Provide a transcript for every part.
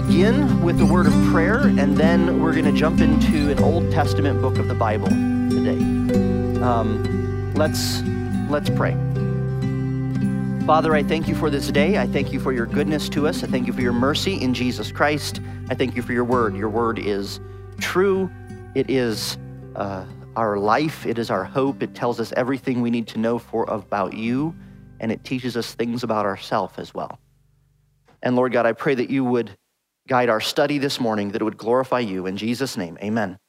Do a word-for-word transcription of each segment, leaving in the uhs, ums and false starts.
begin with a word of prayer, and then we're going to jump into an Old Testament book of the Bible today. Um, let's, let's pray. Father, I thank you for this day. I thank you for your goodness to us. I thank you for your mercy in Jesus Christ. I thank you for your word. Your word is true. It is uh, our life. It is our hope. It tells us everything we need to know for about you, and it teaches us things about ourselves as well. And Lord God, I pray that you would guide our study this morning, that it would glorify you. In Jesus' name, amen.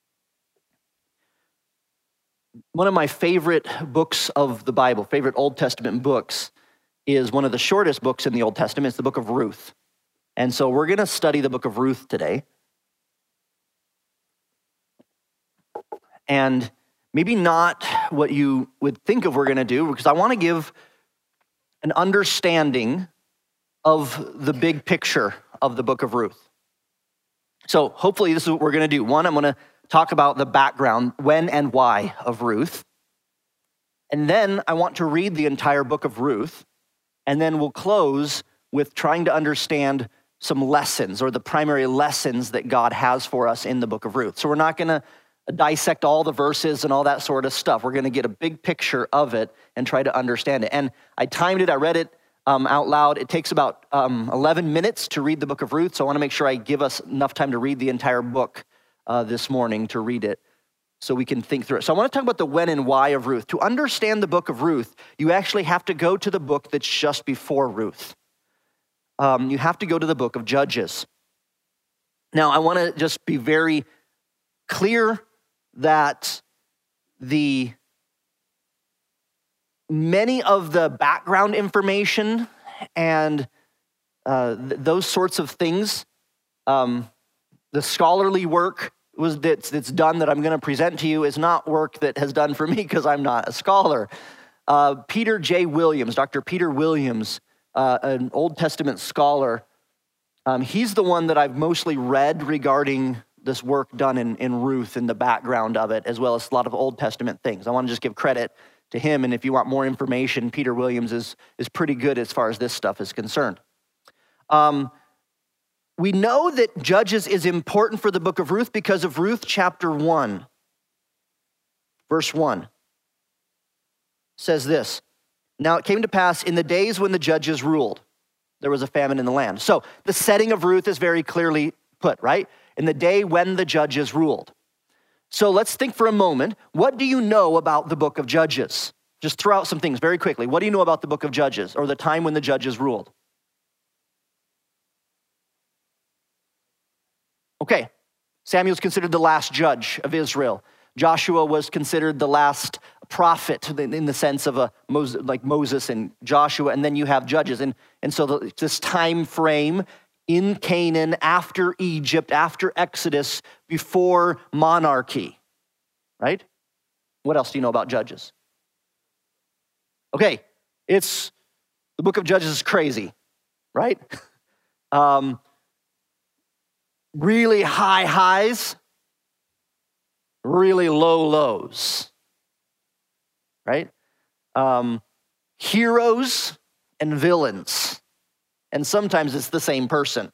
One of my favorite books of the Bible, favorite Old Testament books, is one of the shortest books in the Old Testament. It's the book of Ruth. And so we're going to study the book of Ruth today. And maybe not what you would think of we're going to do, because I want to give an understanding of the big picture of the book of Ruth. So hopefully this is what we're going to do. One, I'm going to talk about the background, when and why of Ruth. And then I want to read the entire book of Ruth. And then we'll close with trying to understand some lessons, or the primary lessons that God has for us in the book of Ruth. So we're not going to dissect all the verses and all that sort of stuff. We're going to get a big picture of it and try to understand it. And I timed it, I read it um, out loud. It takes about um, eleven minutes to read the book of Ruth, so I want to make sure I give us enough time to read the entire book uh, this morning, to read it, so we can think through it. So I want to talk about the when and why of Ruth. To understand the book of Ruth, you actually have to go to the book that's just before Ruth. Um, you have to go to the book of Judges. Now, I want to just be very clear that the many of the background information and uh, th- those sorts of things, um, the scholarly work was that's, that's done that I'm going to present to you is not work that has done for me, because I'm not a scholar. Uh, Peter J. Williams, Doctor Peter Williams, uh, an Old Testament scholar, um, he's the one that I've mostly read regarding this work done in, in Ruth and the background of it, as well as a lot of Old Testament things. I want to just give credit to him, and if you want more information, Peter Williams is, is pretty good as far as this stuff is concerned. Um, We know that Judges is important for the book of Ruth because of Ruth chapter one, verse one. Says this: "Now it came to pass in the days when the judges ruled, there was a famine in the land." So the setting of Ruth is very clearly put, right? In the day when the judges ruled. So let's think for a moment. What do you know about the book of Judges? Just throw out some things very quickly. What do you know about the book of Judges, or the time when the judges ruled? Okay, Samuel's considered the last judge of Israel. Joshua was considered the last prophet in the sense of a Moses, like Moses and Joshua, and then you have Judges. And, and so the, this time frame in Canaan, after Egypt, after Exodus, before monarchy, right? What else do you know about Judges? Okay, it's, the book of Judges is crazy, right? Um, Really high highs, really low lows, right? Um, heroes and villains, and sometimes it's the same person.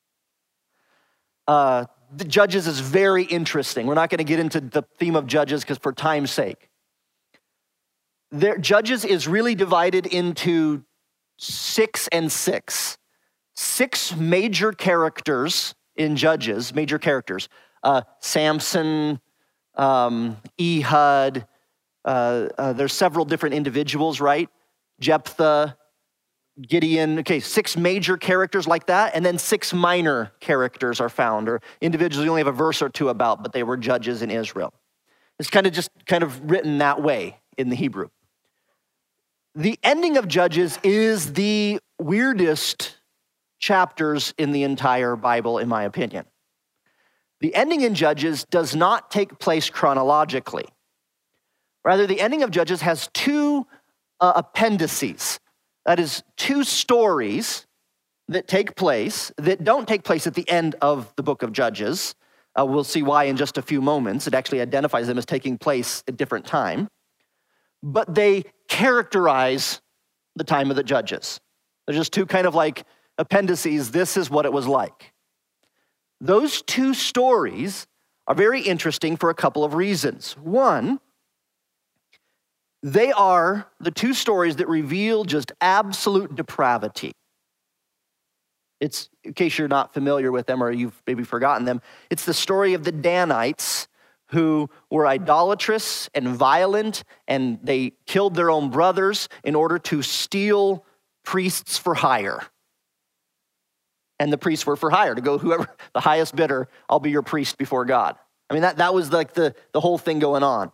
Uh, the Judges is very interesting. We're not going to get into the theme of Judges because for time's sake. There, Judges is really divided into six and six. Six major characters in Judges, major characters, uh, Samson, um, Ehud, uh, uh, there's several different individuals, right? Jephthah, Gideon, okay, six major characters like that, and then six minor characters are found, or individuals you only have a verse or two about, but they were judges in Israel. It's kind of just kind of written that way in the Hebrew. The ending of Judges is the weirdest chapters in the entire Bible, in my opinion. The ending in Judges does not take place chronologically. Rather, the ending of Judges has two uh, appendices. That is, two stories that take place, that don't take place at the end of the book of Judges. Uh, we'll see why in just a few moments. It actually identifies them as taking place at different time. But they characterize the time of the Judges. They're just two kind of like appendices. This is what it was like. Those two stories are very interesting for a couple of reasons. One, they are the two stories that reveal just absolute depravity. It's, in case you're not familiar with them or you've maybe forgotten them, it's the story of the Danites who were idolatrous and violent, and they killed their own brothers in order to steal priests for hire. And the priests were for hire, to go whoever, the highest bidder, I'll be your priest before God. I mean, that, that was like the, the whole thing going on.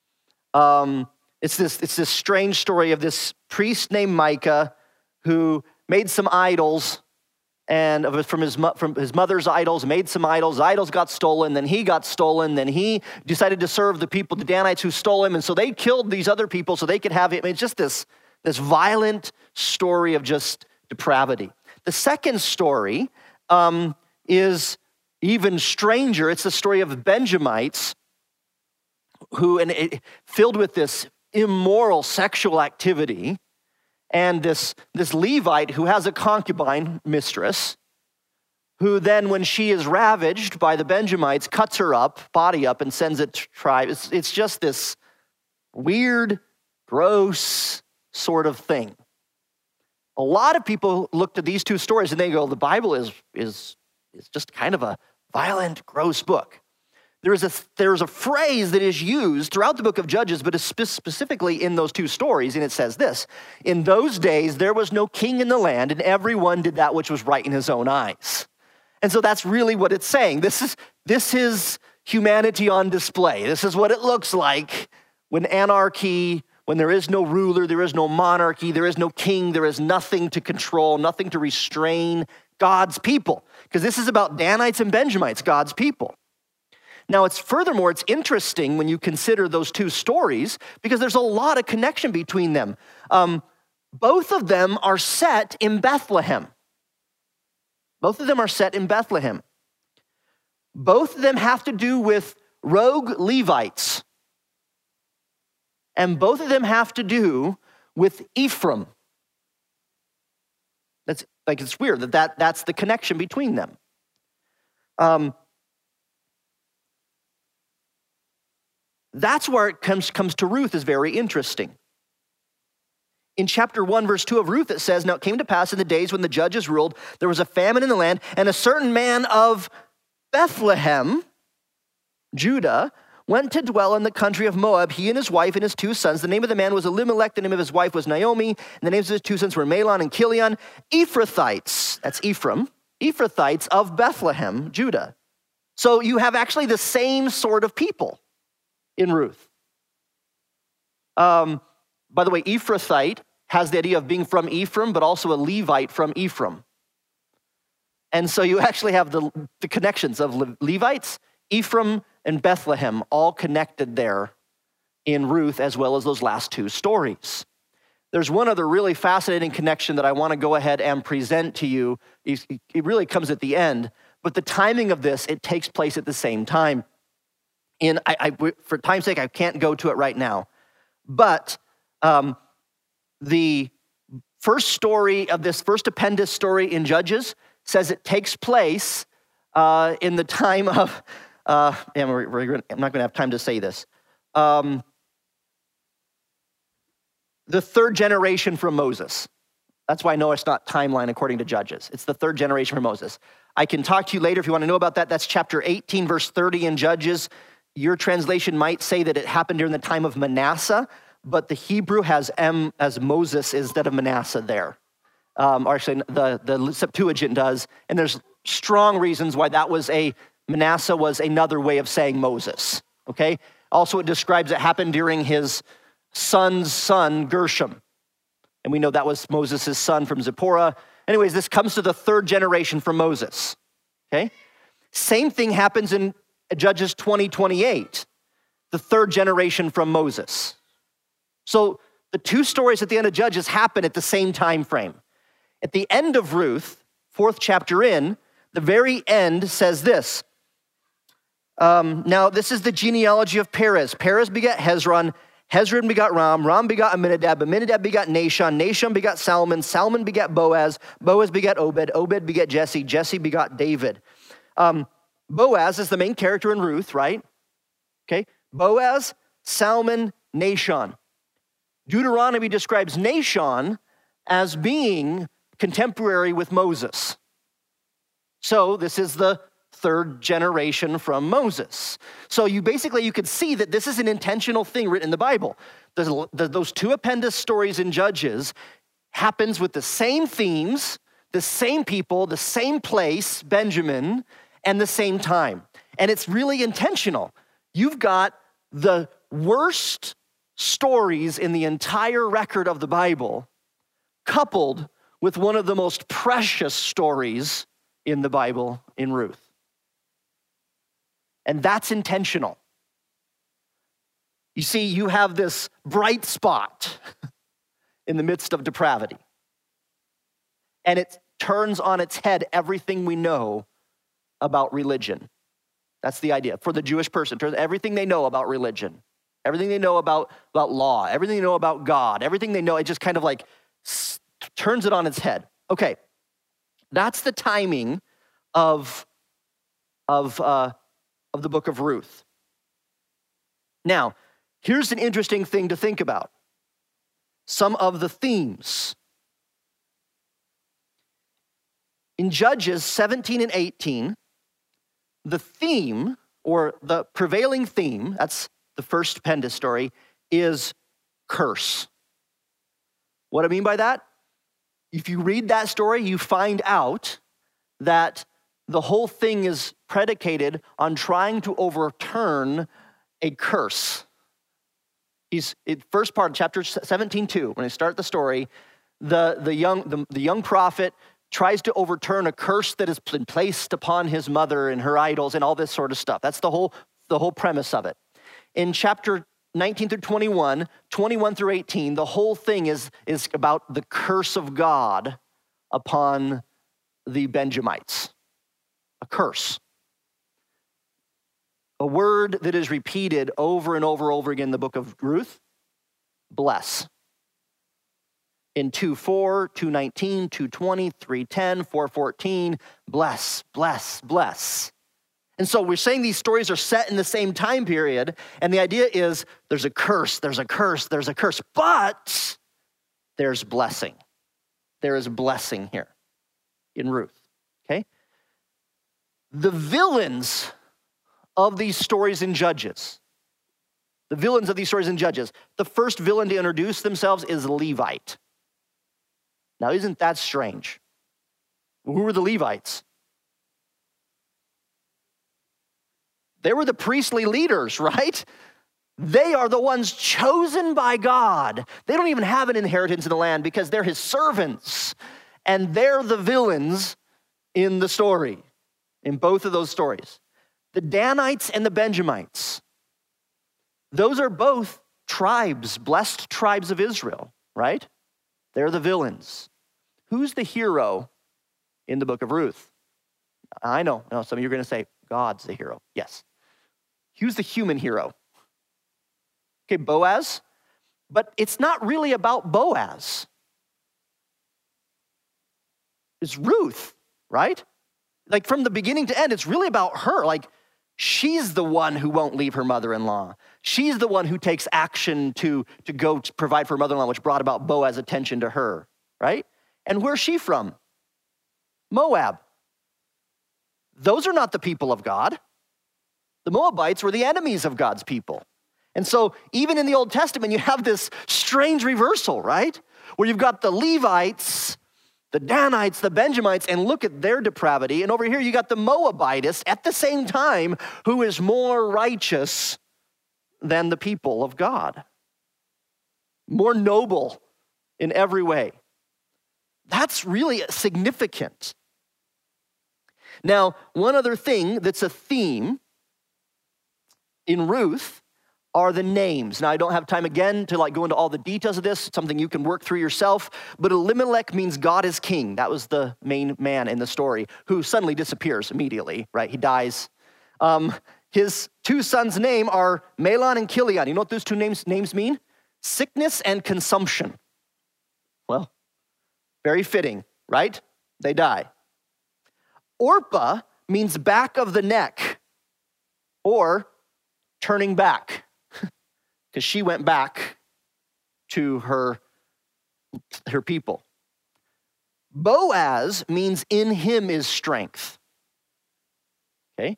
Um, it's this, it's this strange story of this priest named Micah who made some idols, and from his, from his mother's idols, made some idols. Idols got stolen, then he got stolen, then he decided to serve the people, the Danites who stole him, and so they killed these other people so they could have it. I mean, it's just this, this violent story of just depravity. The second story um, is even stranger. It's the story of Benjamites who, and it, filled with this immoral sexual activity, and this, this Levite who has a concubine mistress, who then, when she is ravaged by the Benjamites, cuts her up, body up, and sends it to tribe. It's, it's just this weird, gross sort of thing. A lot of people look to these two stories and they go, the Bible is, is, is just kind of a violent, gross book. There is a, there is a phrase that is used throughout the book of Judges, but specifically in those two stories, and it says this: in those days, there was no king in the land, and everyone did that which was right in his own eyes. And so that's really what it's saying. This is, this is humanity on display. This is what it looks like when anarchy, when there is no ruler, there is no monarchy, there is no king, there is nothing to control, nothing to restrain God's people. Because this is about Danites and Benjamites, God's people. Now, it's furthermore, it's interesting when you consider those two stories because there's a lot of connection between them. Um, both of them are set in Bethlehem. Both of them are set in Bethlehem. Both of them have to do with rogue Levites. And both of them have to do with Ephraim. That's like, it's weird that, that that's the connection between them. Um, That's where it comes, comes to Ruth is very interesting. In chapter one, verse two of Ruth, it says, now it came to pass in the days when the judges ruled, there was a famine in the land, and a certain man of Bethlehem, Judah, went to dwell in the country of Moab, he and his wife and his two sons. The name of the man was Elimelech, the name of his wife was Naomi, and the names of his two sons were Mahlon and Chilion, Ephrathites, that's Ephraim, Ephrathites of Bethlehem, Judah. So you have actually the same sort of people in Ruth. Um, by the way, Ephrathite has the idea of being from Ephraim, but also a Levite from Ephraim. And so you actually have the, the connections of Le- Levites, Ephraim, and Bethlehem all connected there in Ruth, as well as those last two stories. There's one other really fascinating connection that I want to go ahead and present to you. It really comes at the end, but the timing of this, it takes place at the same time. In, I, I, for time's sake, I can't go to it right now. But um, the first story of this first appendix story in Judges says it takes place uh, in the time of, uh, and we're, we're, I'm not going to have time to say this, um, the third generation from Moses. That's why I know it's not timeline according to Judges. It's the third generation from Moses. I can talk to you later if you want to know about that. That's chapter eighteen, verse thirty in Judges. Your translation might say that it happened during the time of Manasseh, but the Hebrew has M as Moses instead of Manasseh there. Um, or actually, the, the Septuagint does, and there's strong reasons why that was a, Manasseh was another way of saying Moses, okay? Also, it describes it happened during his son's son, Gershom. And we know that was Moses' son from Zipporah. Anyways, this comes to the third generation from Moses, okay? Same thing happens in Judges twenty, twenty-eight, the third generation from Moses. So the two stories at the end of Judges happen at the same time frame. At the end of Ruth, fourth chapter in, the very end says this. Um, now, this is the genealogy of Perez. Perez begat Hezron. Hezron begot Ram. Ram begot Aminadab. Aminadab begot Nashon. Nashon begot Salmon. Salmon begot Boaz. Boaz begot Obed. Obed begot Jesse. Jesse begot David. Um, Boaz is the main character in Ruth, right? Okay, Boaz, Salmon, Nahshon. Deuteronomy describes Nahshon as being contemporary with Moses. So this is the third generation from Moses. So you basically, you could see that this is an intentional thing written in the Bible. There's, those two appendix stories in Judges happens with the same themes, the same people, the same place, Benjamin, and the same time. And it's really intentional. You've got the worst stories in the entire record of the Bible coupled with one of the most precious stories in the Bible in Ruth. And that's intentional. You see, you have this bright spot in the midst of depravity. And it turns on its head everything we know about religion. That's the idea. For the Jewish person, turns everything they know about religion, everything they know about, about law, everything they know about God, everything they know, it just kind of like s- turns it on its head. Okay, that's the timing of, of, uh, of the book of Ruth. Now, here's an interesting thing to think about. Some of the themes. In Judges seventeen and eighteen, the theme, or the prevailing theme, that's the first Pendas story, is curse. What I mean by that? If you read that story, you find out that the whole thing is predicated on trying to overturn a curse. He's, it, first part, chapter seventeen two, when I start the story, the, the, young, the, the young prophet tries to overturn a curse that has been placed upon his mother and her idols and all this sort of stuff. That's the whole, the whole premise of it. In chapter nineteen through twenty-one, twenty-one through eighteen, the whole thing is, is about the curse of God upon the Benjamites. A curse. A word that is repeated over and over and over again in the book of Ruth, bless. In two four, two nineteen, two twenty, three ten, four fourteen, bless, bless, bless. And so we're saying these stories are set in the same time period, and the idea is there's a curse, there's a curse, there's a curse, but there's blessing. There is blessing here in Ruth, okay? The villains of these stories in Judges, the villains of these stories in Judges, the first villain to introduce themselves is Levite. Now, isn't that strange? Who were the Levites? They were the priestly leaders, right? They are the ones chosen by God. They don't even have an inheritance in the land because they're his servants. And they're the villains in the story, in both of those stories. The Danites and the Benjamites, those are both tribes, blessed tribes of Israel, right? They're the villains. Who's the hero in the book of Ruth? I know, no, some of you are going to say, God's the hero. Yes. Who's the human hero? Okay, Boaz. But it's not really about Boaz. It's Ruth, right? Like from the beginning to end, it's really about her. Like she's the one who won't leave her mother-in-law. She's the one who takes action to, to go to provide for her mother-in-law, which brought about Boaz's attention to her, right? And where's she from? Moab. Those are not the people of God. The Moabites were the enemies of God's people. And so even in the Old Testament, you have this strange reversal, right? Where you've got the Levites, the Danites, the Benjamites, and look at their depravity. And over here, you got the Moabites at the same time, who is more righteous than the people of God. More noble in every way. That's really significant. Now, one other thing that's a theme in Ruth are the names. Now, I don't have time again to like go into all the details of this. It's something you can work through yourself. But Elimelech means God is king. That was the main man in the story who suddenly disappears immediately, right? He dies. Um, his two sons' name are Mahlon and Chilion. You know what those two names, names mean? Sickness and consumption. Well, very fitting, right? They die. Orpah means back of the neck or turning back, because she went back to her, her people. Boaz means in him is strength. Okay?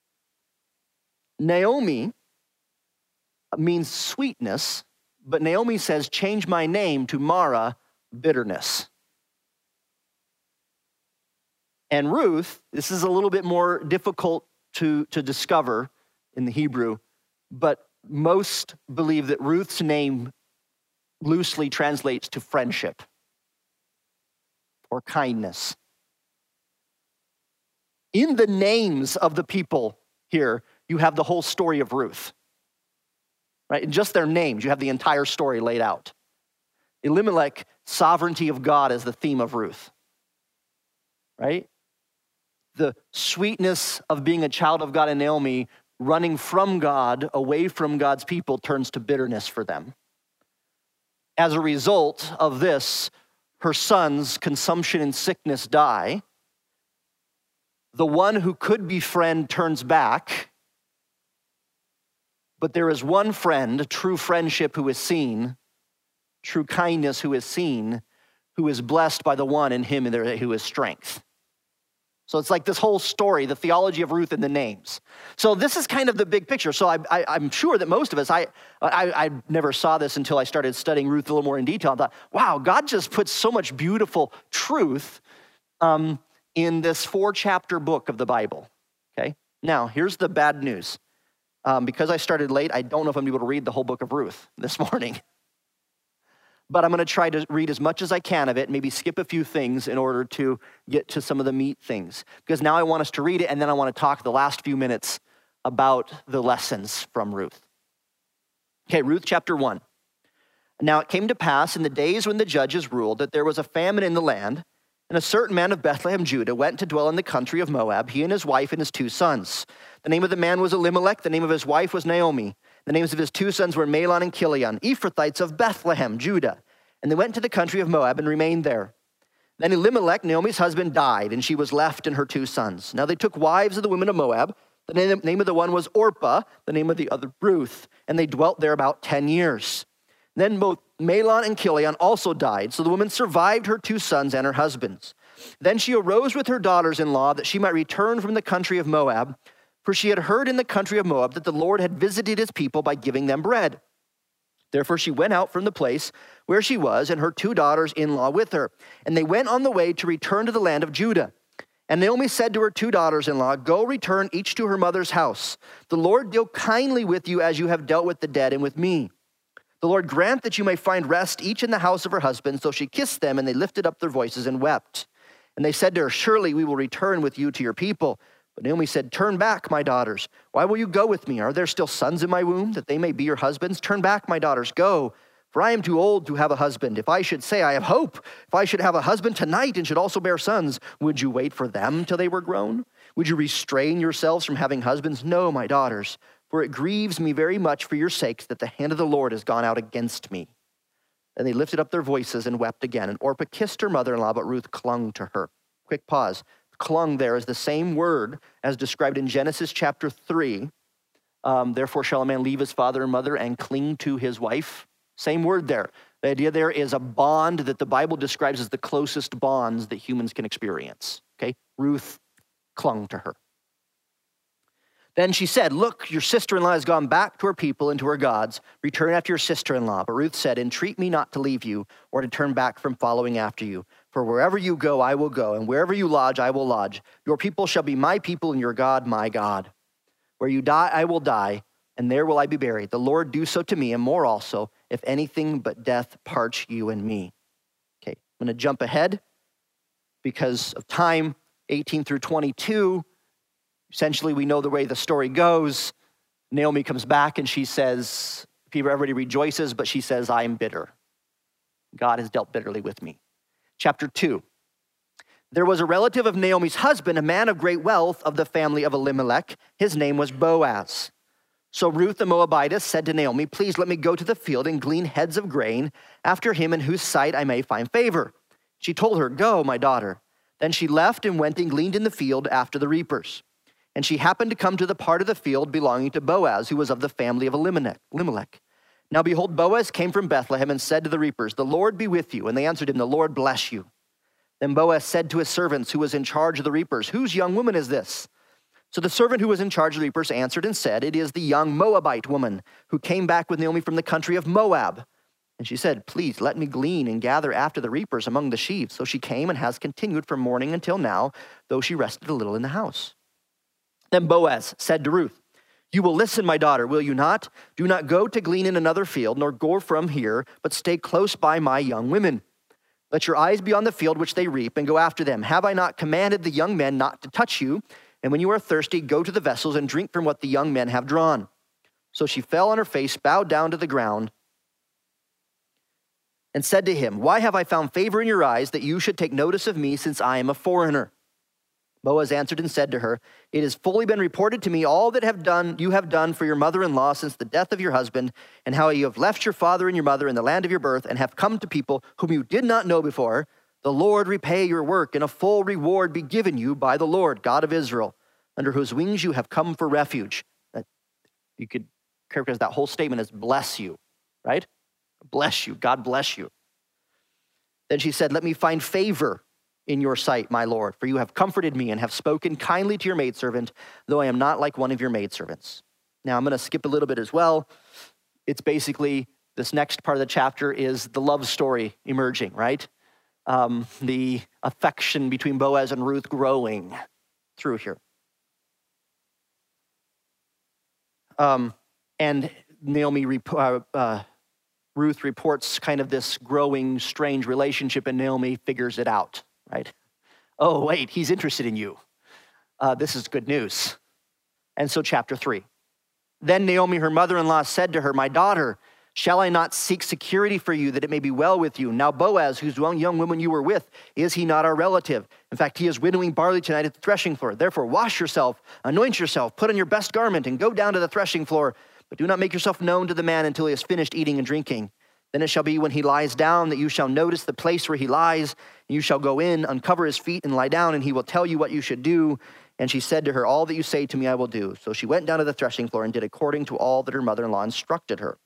Naomi means sweetness, but Naomi says, change my name to Mara, bitterness. And Ruth, this is a little bit more difficult to, to discover in the Hebrew, but most believe that Ruth's name loosely translates to friendship or kindness. In the names of the people here, you have the whole story of Ruth. Right? In just their names, you have the entire story laid out. Elimelech, sovereignty of God is the theme of Ruth. Right? The sweetness of being a child of God in Naomi, running from God, away from God's people, turns to bitterness for them. As a result of this, her sons, consumption and sickness, die. The one who could befriend turns back. But there is one friend, true friendship who is seen, true kindness who is seen, who is blessed by the one in him who is strength. So it's like this whole story, the theology of Ruth and the names. So this is kind of the big picture. So I, I, I'm sure that most of us, I, I, I never saw this until I started studying Ruth a little more in detail. I thought, wow, God just puts so much beautiful truth um, in this four-chapter book of the Bible, okay? Now, here's the bad news. Um, because I started late, I don't know if I'm able to read the whole book of Ruth this morning. But I'm going to try to read as much as I can of it, maybe skip a few things in order to get to some of the meat things. Because now I want us to read it, and then I want to talk the last few minutes about the lessons from Ruth. Okay, Ruth chapter one. Now it came to pass in the days when the judges ruled that there was a famine in the land, and a certain man of Bethlehem, Judah, went to dwell in the country of Moab, he and his wife and his two sons. The name of the man was Elimelech, the name of his wife was Naomi. The names of his two sons were Mahlon and Chilion, Ephrathites of Bethlehem, Judah. And they went to the country of Moab and remained there. Then Elimelech, Naomi's husband, died, and she was left and her two sons. Now they took wives of the women of Moab. The name of the one was Orpah, the name of the other Ruth, and they dwelt there about ten years. Then both Mahlon and Chilion also died, so the woman survived her two sons and her husbands. Then she arose with her daughters-in-law that she might return from the country of Moab, for she had heard in the country of Moab that the Lord had visited his people by giving them bread. Therefore she went out from the place where she was, and her two daughters-in-law with her. And they went on the way to return to the land of Judah. And Naomi said to her two daughters-in-law, go return each to her mother's house. The Lord deal kindly with you as you have dealt with the dead and with me. The Lord grant that you may find rest each in the house of her husband. So she kissed them, and they lifted up their voices and wept. And they said to her, surely we will return with you to your people. But Naomi said, turn back, my daughters. Why will you go with me? Are there still sons in my womb, that they may be your husbands? Turn back, my daughters, go. For I am too old to have a husband. If I should say I have hope, if I should have a husband tonight and should also bear sons, would you wait for them till they were grown? Would you restrain yourselves from having husbands? No, my daughters, for it grieves me very much for your sakes that the hand of the Lord has gone out against me. And they lifted up their voices and wept again. And Orpah kissed her mother-in-law, but Ruth clung to her. Quick pause. Clung there is the same word as described in Genesis chapter three. Um, Therefore shall a man leave his father and mother and cling to his wife. Same word there. The idea there is a bond that the Bible describes as the closest bonds that humans can experience. Okay, Ruth clung to her. Then she said, look, your sister-in-law has gone back to her people and to her gods. Return after your sister-in-law. But Ruth said, entreat me not to leave you or to turn back from following after you. For wherever you go, I will go, and wherever you lodge, I will lodge. Your people shall be my people, and your God, my God. Where you die, I will die, and there will I be buried. The Lord do so to me, and more also, if anything but death parts you and me. Okay, I'm going to jump ahead because of time, eighteen through twenty-two. Essentially, we know the way the story goes. Naomi comes back, and she says, everybody rejoices, but she says, I am bitter. God has dealt bitterly with me. Chapter two. There was a relative of Naomi's husband, a man of great wealth of the family of Elimelech. His name was Boaz. So Ruth the Moabitess said to Naomi, please let me go to the field and glean heads of grain after him in whose sight I may find favor. She told her, go, my daughter. Then she left and went and gleaned in the field after the reapers. And she happened to come to the part of the field belonging to Boaz, who was of the family of Elimelech. Elimelech. Now behold, Boaz came from Bethlehem and said to the reapers, "The Lord be with you." And they answered him, "The Lord bless you." Then Boaz said to his servants who was in charge of the reapers, "Whose young woman is this?" So the servant who was in charge of the reapers answered and said, "It is the young Moabite woman who came back with Naomi from the country of Moab." And she said, "Please let me glean and gather after the reapers among the sheaves." So she came and has continued from morning until now, though she rested a little in the house. Then Boaz said to Ruth, "You will listen, my daughter, will you not? Do not go to glean in another field, nor go from here, but stay close by my young women. Let your eyes be on the field which they reap, and go after them. Have I not commanded the young men not to touch you? And when you are thirsty, go to the vessels and drink from what the young men have drawn." So she fell on her face, bowed down to the ground, and said to him, "Why have I found favor in your eyes that you should take notice of me, since I am a foreigner?" Boaz answered and said to her, "It has fully been reported to me all that have done you have done for your mother-in-law since the death of your husband, and how you have left your father and your mother in the land of your birth, and have come to people whom you did not know before. The Lord repay your work, and a full reward be given you by the Lord, God of Israel, under whose wings you have come for refuge." That, you could characterize that whole statement as "bless you," right? Bless you, God bless you. Then she said, "Let me find favor in your sight, my Lord, for you have comforted me and have spoken kindly to your maidservant, though I am not like one of your maidservants." Now, I'm going to skip a little bit as well. It's basically, this next part of the chapter is the love story emerging, right? Um, the affection between Boaz and Ruth growing through here. Um, and Naomi, uh, uh, Ruth reports kind of this growing, strange relationship, and Naomi figures it out. Right? Oh, wait, he's interested in you. Uh, this is good news. And so chapter three. Then Naomi, her mother-in-law, said to her, "My daughter, shall I not seek security for you that it may be well with you? Now Boaz, whose young woman you were with, is he not our relative? In fact, he is winnowing barley tonight at the threshing floor. Therefore, wash yourself, anoint yourself, put on your best garment, and go down to the threshing floor. But do not make yourself known to the man until he has finished eating and drinking. Then it shall be when he lies down that you shall notice the place where he lies, and you shall go in, uncover his feet, and lie down, and he will tell you what you should do." And she said to her, "All that you say to me I will do." So she went down to the threshing floor and did according to all that her mother-in-law instructed her.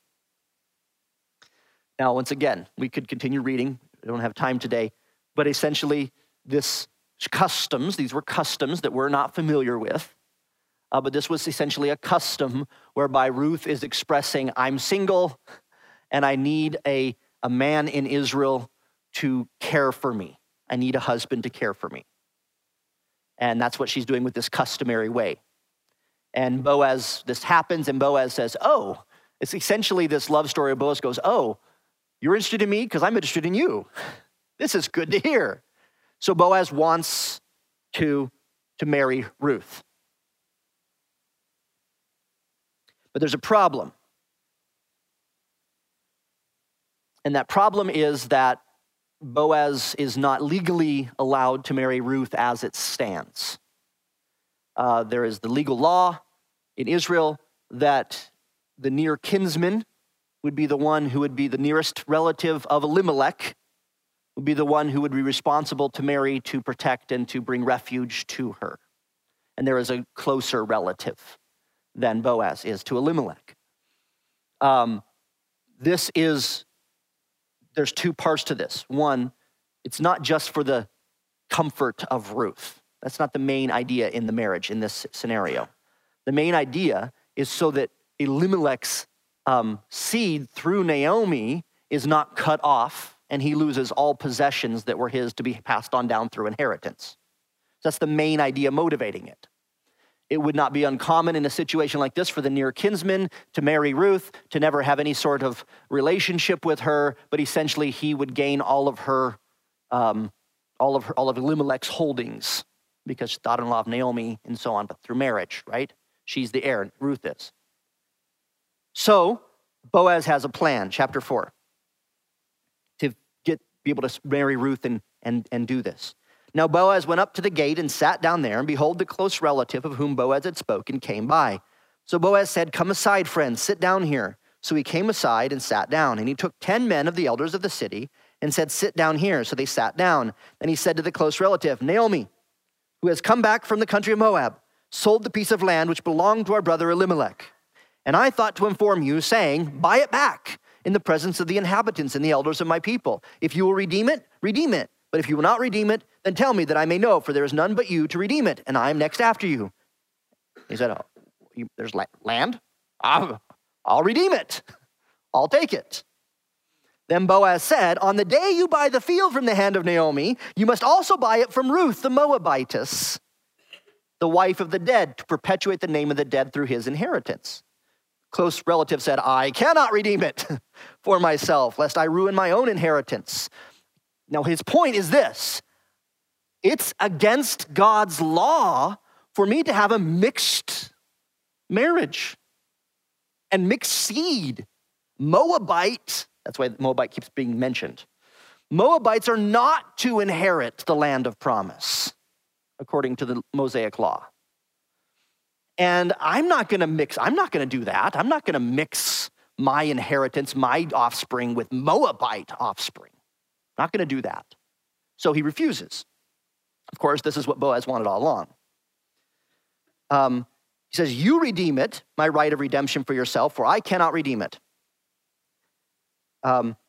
Now, once again, we could continue reading. I don't have time today. But essentially, this customs, these were customs that we're not familiar with. Uh, but this was essentially a custom whereby Ruth is expressing, "I'm single, and I need a, a man in Israel to care for me. I need a husband to care for me." And that's what she's doing with this customary way. And Boaz, this happens, and Boaz says, "Oh," it's essentially this love story of Boaz goes, "Oh, you're interested in me because I'm interested in you. This is good to hear." So Boaz wants to, to marry Ruth. But there's a problem. And that problem is that Boaz is not legally allowed to marry Ruth as it stands. Uh, there is the legal law in Israel that the near kinsman would be the one who would be the nearest relative of Elimelech, would be the one who would be responsible to marry, to protect, and to bring refuge to her. And there is a closer relative than Boaz is to Elimelech. Um, this is... There's two parts to this. One, it's not just for the comfort of Ruth. That's not the main idea in the marriage in this scenario. The main idea is so that Elimelech's um, seed through Naomi is not cut off and he loses all possessions that were his to be passed on down through inheritance. That's the main idea motivating it. It would not be uncommon in a situation like this for the near kinsman to marry Ruth, to never have any sort of relationship with her, but essentially he would gain all of her, um, all of her, all of Elimelech's holdings because she's daughter-in-law of Naomi and so on, but through marriage, right? She's the heir, Ruth is. So Boaz has a plan, chapter four, to get be able to marry Ruth and and and do this. Now Boaz went up to the gate and sat down there, and behold, the close relative of whom Boaz had spoken came by. So Boaz said, "Come aside, friend, sit down here." So he came aside and sat down, and he took ten men of the elders of the city and said, sit down here. So they sat down. Then he said to the close relative, Naomi, who has come back from the country of Moab, sold the piece of land which belonged to our brother Elimelech. And I thought to inform you, saying, buy it back in the presence of the inhabitants and the elders of my people. If you will redeem it, redeem it. But if you will not redeem it, then tell me that I may know, for there is none but you to redeem it, and I am next after you. He said, oh, you, there's land? I'll, I'll redeem it. I'll take it. Then Boaz said, on the day you buy the field from the hand of Naomi, you must also buy it from Ruth the Moabitess, the wife of the dead, to perpetuate the name of the dead through his inheritance. Close relative said, I cannot redeem it for myself, lest I ruin my own inheritance. Now his point is this: it's against God's law for me to have a mixed marriage and mixed seed. Moabite, that's why Moabite keeps being mentioned. Moabites are not to inherit the land of promise, according to the Mosaic law. And I'm not gonna mix, I'm not gonna do that. I'm not gonna mix my inheritance, my offspring with Moabite offspring. Not gonna do that. So he refuses. Of course, this is what Boaz wanted all along. Um, he says, you redeem it, my right of redemption for yourself, for I cannot redeem it. Um,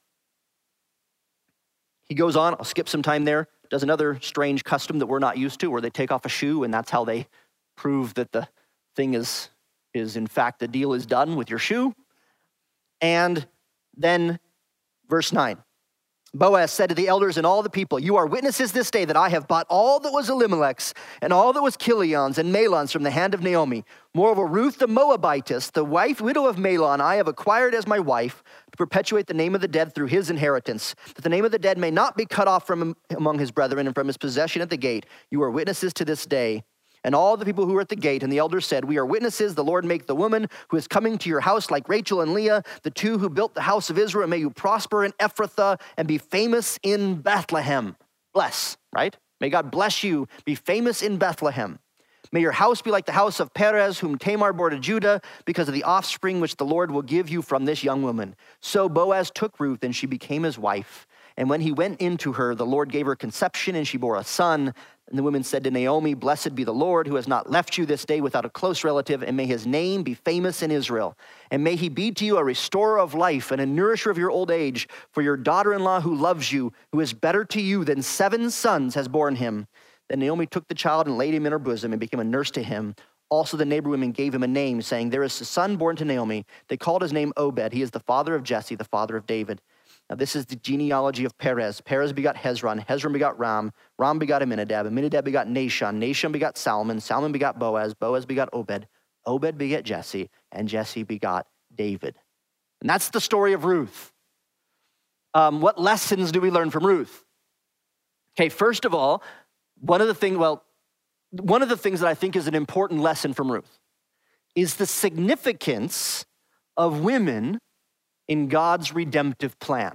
he goes on, I'll skip some time there, does another strange custom that we're not used to, where they take off a shoe, and that's how they prove that the thing is, is in fact, the deal is done with your shoe. And then verse nine, Boaz said to the elders and all the people, you are witnesses this day that I have bought all that was Elimelech's and all that was Kilion's and Mahlon's from the hand of Naomi. Moreover, Ruth the Moabitess, the wife, widow of Mahlon, I have acquired as my wife to perpetuate the name of the dead through his inheritance, that the name of the dead may not be cut off from among his brethren and from his possession at the gate. You are witnesses to this day. And all the people who were at the gate and the elders said, we are witnesses, the Lord make the woman who is coming to your house like Rachel and Leah, the two who built the house of Israel. May you prosper in Ephrathah and be famous in Bethlehem. Bless, right? May God bless you, be famous in Bethlehem. May your house be like the house of Perez, whom Tamar bore to Judah, because of the offspring which the Lord will give you from this young woman. So Boaz took Ruth, and she became his wife. And when he went into her, the Lord gave her conception, and she bore a son. And the women said to Naomi, blessed be the Lord, who has not left you this day without a close relative, and may his name be famous in Israel. And may he be to you a restorer of life and a nourisher of your old age, for your daughter-in-law who loves you, who is better to you than seven sons, has borne him. Then Naomi took the child and laid him in her bosom and became a nurse to him. Also the neighbor women gave him a name, saying, there is a son born to Naomi. They called his name Obed. He is the father of Jesse, the father of David. Now this is the genealogy of Perez. Perez begot Hezron. Hezron begot Ram. Ram begot Aminadab. Aminadab begot Nahshon. Nahshon begot Salmon. Salmon begot Boaz. Boaz begot Obed. Obed begot Jesse. And Jesse begot David. And that's the story of Ruth. Um, what lessons do we learn from Ruth? Okay, first of all, one of the things, well, one of the things that I think is an important lesson from Ruth is the significance of women in God's redemptive plan.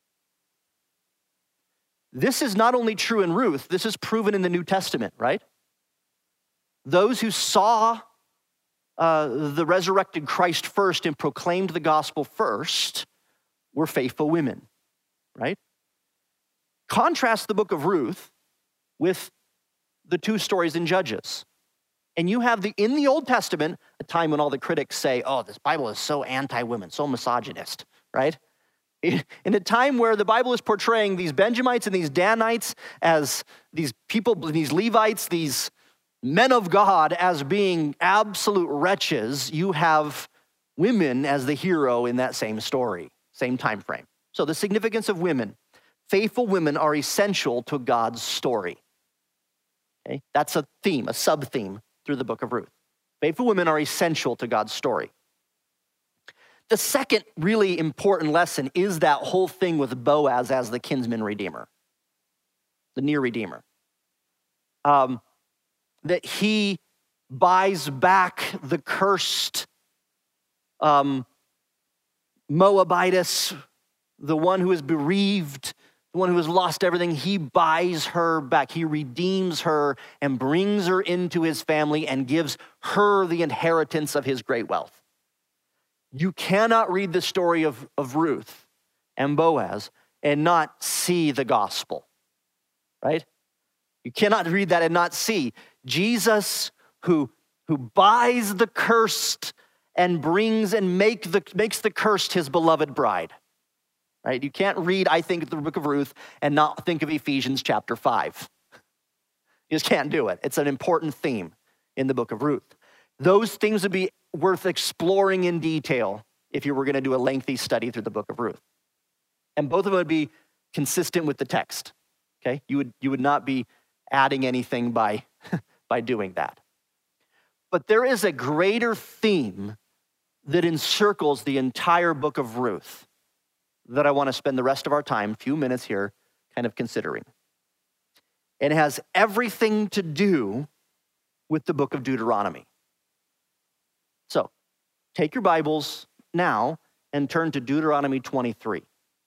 This is not only true in Ruth, this is proven in the New Testament, right? Those who saw uh, the resurrected Christ first and proclaimed the gospel first were faithful women, right? Contrast the book of Ruth with the two stories in Judges. And you have the in the Old Testament, a time when all the critics say, oh, this Bible is so anti-women, so misogynist, right? In a time where the Bible is portraying these Benjamites and these Danites as these people, these Levites, these men of God as being absolute wretches, you have women as the hero in that same story, same time frame. So the significance of women. Faithful women are essential to God's story. Okay? That's a theme, a sub-theme through the book of Ruth. Faithful women are essential to God's story. The second really important lesson is that whole thing with Boaz as the kinsman redeemer, the near redeemer. Um, that he buys back the cursed um, Moabitess, the one who is bereaved, the one who has lost everything. He buys her back. He redeems her and brings her into his family and gives her the inheritance of his great wealth. You cannot read the story of, of Ruth and Boaz and not see the gospel, right? You cannot read that and not see Jesus who, who buys the cursed and brings and make the, makes the cursed his beloved bride, right? You can't read, I think, the book of Ruth and not think of Ephesians chapter five. You just can't do it. It's an important theme in the book of Ruth. Those things would be worth exploring in detail if you were going to do a lengthy study through the book of Ruth. And both of them would be consistent with the text, okay? You would, you would not be adding anything by, by doing that. But there is a greater theme that encircles the entire book of Ruth that I want to spend the rest of our time, a few minutes here, kind of considering. It has everything to do with the book of Deuteronomy. So, take your Bibles now and turn to Deuteronomy twenty-three.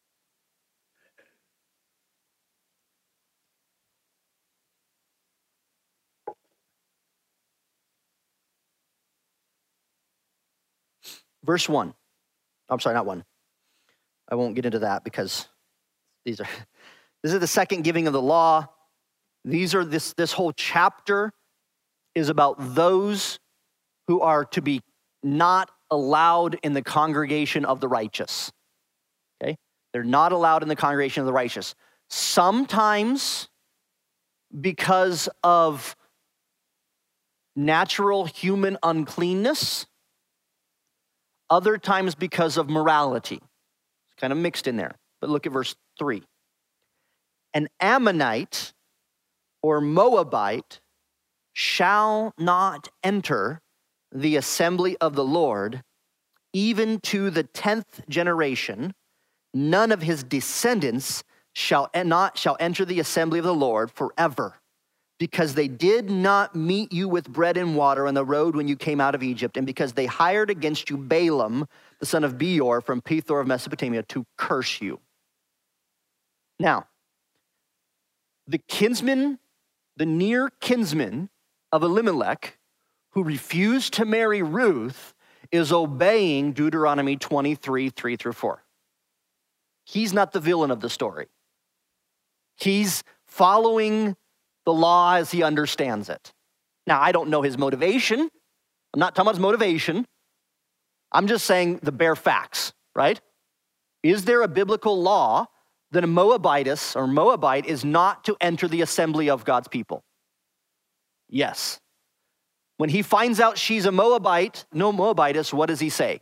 Verse one. I'm sorry, not one. I won't get into that because these are, this is the second giving of the law. These are, this, this whole chapter is about those who are to be not allowed in the congregation of the righteous. Okay? They're not allowed in the congregation of the righteous. Sometimes because of natural human uncleanness, other times because of morality. It's kind of mixed in there. But look at verse three. An Ammonite or Moabite shall not enter the assembly of the Lord, even to the tenth generation. None of his descendants shall not shall enter the assembly of the Lord forever, because they did not meet you with bread and water on the road when you came out of Egypt, and because they hired against you Balaam, the son of Beor, from Pethor of Mesopotamia, to curse you. Now, the kinsman, the near kinsman of Elimelech, who refused to marry Ruth, is obeying Deuteronomy twenty-three, three through four. He's not the villain of the story. He's following the law as he understands it. Now, I don't know his motivation. I'm not talking about his motivation. I'm just saying the bare facts, right? Is there a biblical law that a Moabitess or Moabite is not to enter the assembly of God's people? Yes. When he finds out she's a Moabite, no Moabitess, what does he say?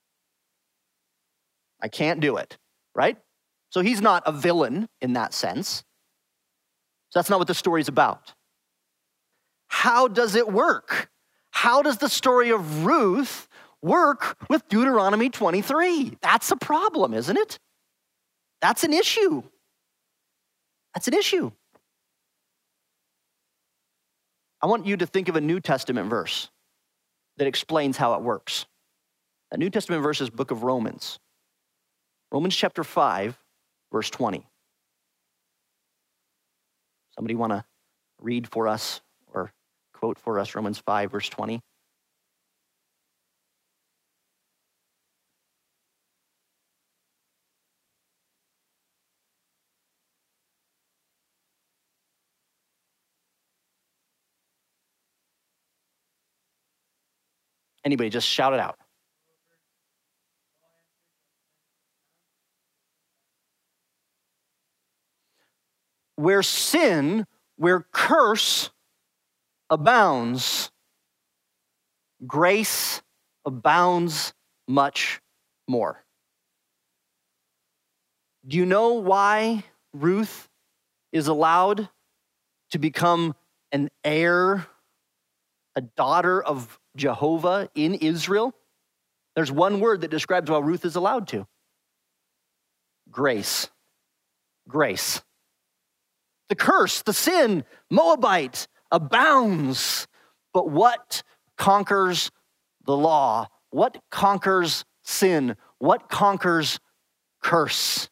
I can't do it, right? So he's not a villain in that sense. So that's not what the story's about. How does it work? How does the story of Ruth work with Deuteronomy twenty-three? That's a problem, isn't it? That's an issue. That's an issue. I want you to think of a New Testament verse that explains how it works. That New Testament verse is book of Romans. Romans chapter five, verse twenty. Somebody want to read for us or quote for us Romans five, verse twenty? Anybody, just shout it out. Where sin, where curse abounds, grace abounds much more. Do you know why Ruth is allowed to become an heir, a daughter of Jehovah in Israel? There's one word that describes why Ruth is allowed to. Grace. Grace. The curse, the sin, Moabite, abounds. But what conquers the law? What conquers sin? What conquers curse?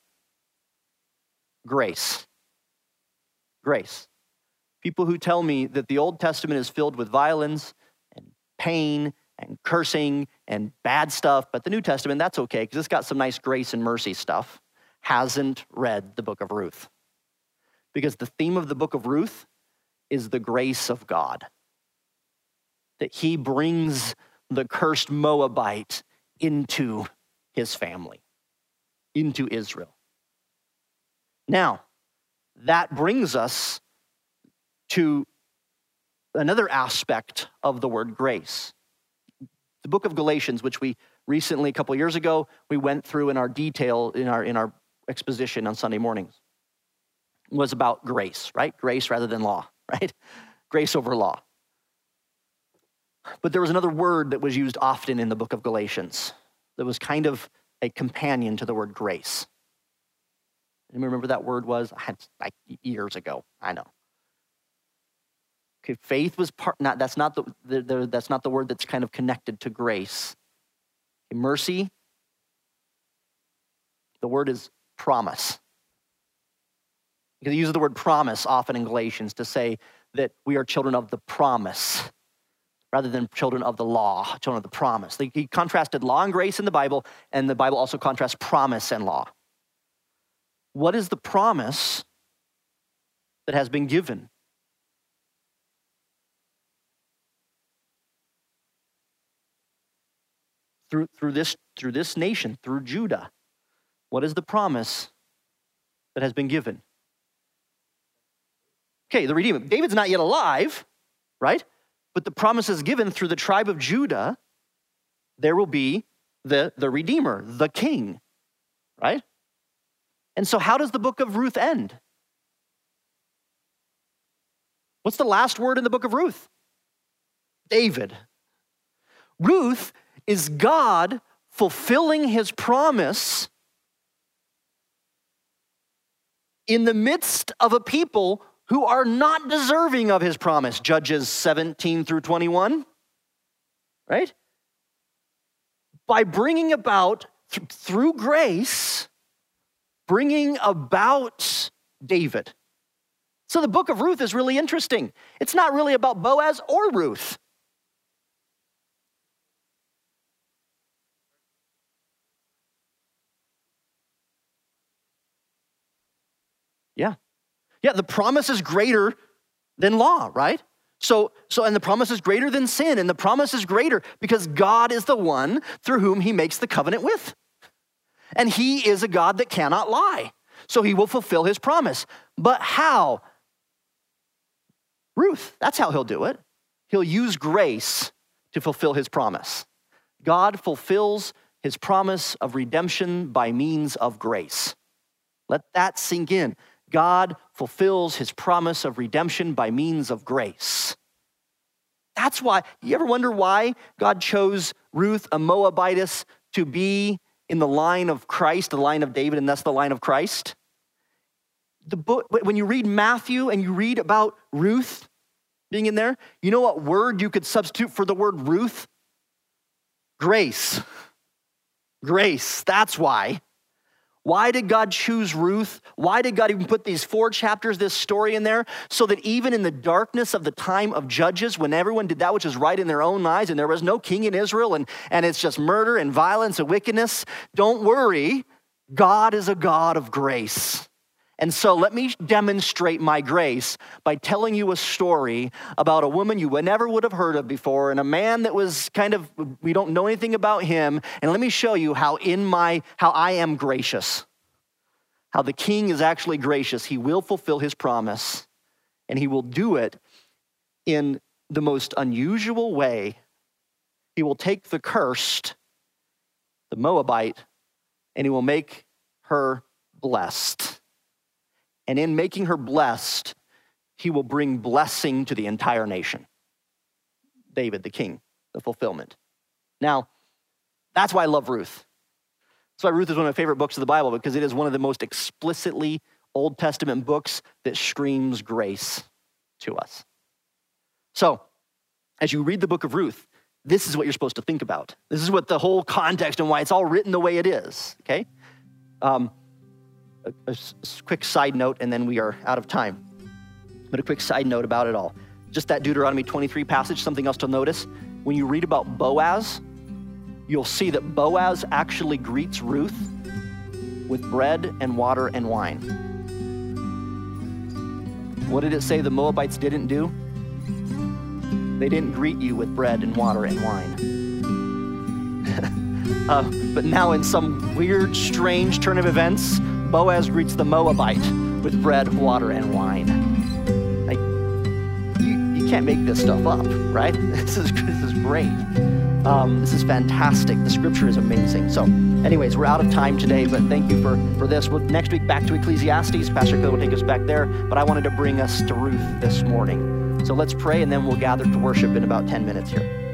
Grace. Grace. People who tell me that the Old Testament is filled with violence and pain and cursing and bad stuff, but the New Testament, that's okay because it's got some nice grace and mercy stuff. hasn't read the book of Ruth. Because the theme of the book of Ruth is the grace of God. That he brings the cursed Moabite into his family, into Israel. Now, that brings us to another aspect of the word grace. The book of Galatians, which we recently, a couple years ago, we went through in our detail, in our, in our exposition on Sunday mornings, was about grace, right? Grace rather than law, right? Grace over law. But there was another word that was used often in the book of Galatians that was kind of a companion to the word grace. Anybody remember that word was? I had like years ago, I know. Okay, faith was part, not, that's not the, the, the that's not the word that's kind of connected to grace. Okay, mercy, the word is promise. Because he uses the word promise often in Galatians to say that we are children of the promise rather than children of the law, children of the promise. He contrasted law and grace in the Bible, and the Bible also contrasts promise and law. What is the promise that has been given? Through, through, this, through this nation, through Judah, what is the promise that has been given? Okay, the Redeemer. David's not yet alive, right? But the promise is given through the tribe of Judah. There will be the, the Redeemer, the King, right? And so how does the book of Ruth end? What's the last word in the book of Ruth? David. Ruth is God fulfilling his promise in the midst of a people who are not deserving of his promise. Judges seventeen through twenty-one, right? By bringing about, th- through grace, bringing about David. So the book of Ruth is really interesting. It's not really about Boaz or Ruth. Yeah. Yeah, the promise is greater than law, right? So, so, and the promise is greater than sin, and the promise is greater because God is the one through whom he makes the covenant with. And he is a God that cannot lie. So he will fulfill his promise. But how? Ruth, that's how he'll do it. He'll use grace to fulfill his promise. God fulfills his promise of redemption by means of grace. Let that sink in. God fulfills his promise of redemption by means of grace. That's why, you ever wonder why God chose Ruth, a Moabitess, to be in the line of Christ, the line of David, and that's the line of Christ? The book, when you read Matthew and you read about Ruth being in there, you know what word you could substitute for the word Ruth? Grace. Grace, that's why. Why did God choose Ruth? Why did God even put these four chapters, this story in there? So that even in the darkness of the time of Judges, when everyone did that which is right in their own eyes and there was no king in Israel and, and it's just murder and violence and wickedness, don't worry, God is a God of grace. And so let me demonstrate my grace by telling you a story about a woman you never would have heard of before and a man that was kind of, we don't know anything about him. And let me show you how in my, how I am gracious, how the king is actually gracious. He will fulfill his promise and he will do it in the most unusual way. He will take the cursed, the Moabite, and he will make her blessed. And in making her blessed, he will bring blessing to the entire nation. David, the king, the fulfillment. Now, that's why I love Ruth. That's why Ruth is one of my favorite books of the Bible, because it is one of the most explicitly Old Testament books that screams grace to us. So, as you read the book of Ruth, this is what you're supposed to think about. This is what the whole context and why it's all written the way it is, okay? Um, A, a quick side note, and then we are out of time. But a quick side note about it all. Just that Deuteronomy twenty-three passage, something else to notice. When you read about Boaz, you'll see that Boaz actually greets Ruth with bread and water and wine. What did it say the Moabites didn't do? They didn't greet you with bread and water and wine. uh, but now in some weird, strange turn of events, Boaz greets the Moabite with bread, water, and wine. Like, you, you can't make this stuff up, right? This is, this is great. Um, this is fantastic. The scripture is amazing. So anyways, we're out of time today, but thank you for, for this. We'll, next week, back to Ecclesiastes. Pastor Phil will take us back there, but I wanted to bring us to Ruth this morning. So let's pray, and then we'll gather to worship in about ten minutes here.